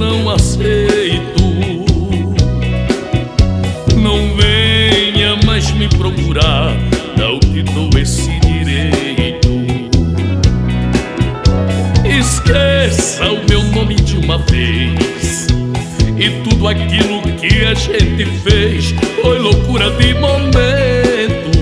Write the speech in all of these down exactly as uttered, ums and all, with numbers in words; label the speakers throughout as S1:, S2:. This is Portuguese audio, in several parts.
S1: não aceito. Não venha mais me procurar, não te dou esse direito. Esqueça o meu nome de uma vez, e tudo aquilo que a gente fez foi loucura de momento.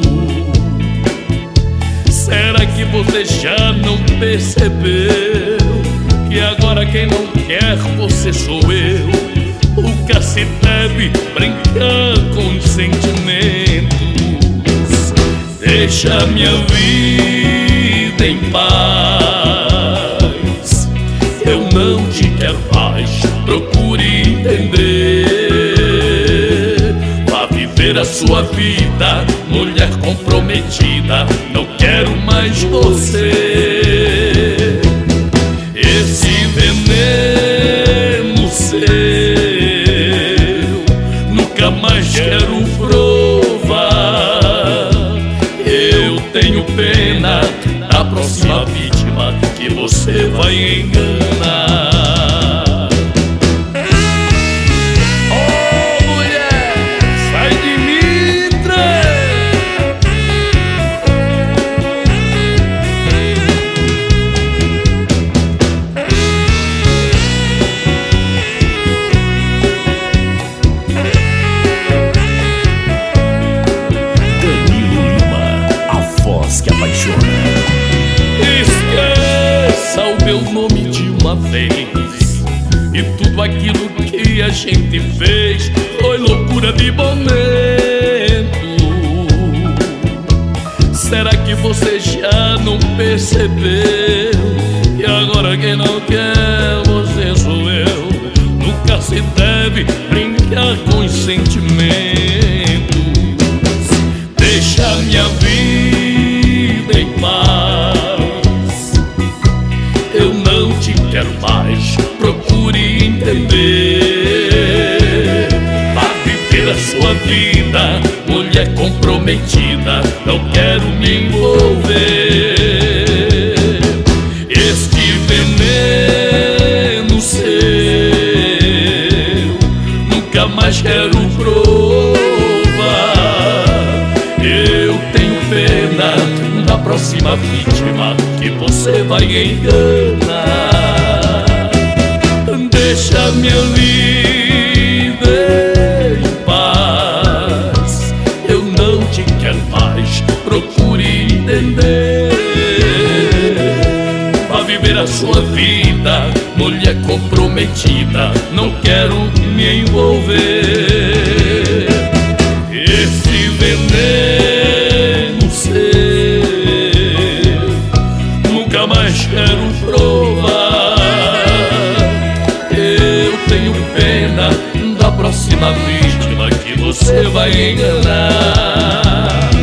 S1: Será que você já não percebeu que agora quem não quer você sou eu? Nunca se deve brincar com os sentimentos. Deixa minha vida em paz, eu não te quero mais, procure entender. Vá viver a sua vida, mulher comprometida, não quero mais você. Esse veneno seu nunca mais quero provar. Eu tenho pena da próxima vítima que você vai enganar. Oh, mulher, sai de mim, trem.
S2: Que apaixona.
S1: Esqueça o meu nome de uma vez, e tudo aquilo que a gente fez foi loucura de momento. Será que você já não percebeu que agora quem não quer você sou eu? Nunca se deve brincar com os sentimentos. Deixa minha vida em paz, eu não te quero mais, procure entender. Vá viver a sua vida, mulher comprometida, não quero me envolver. Este veneno seu nunca mais quero provar. Eu tenho pena da próxima vítima que você vai enganar. Deixa minha vida em paz, eu não te quero mais, procure entender. Vá viver a sua vida, mulher comprometida, não quero me envolver. Esse veneno seu nunca mais quero provar. Eu tenho pena da próxima vítima que você vai enganar.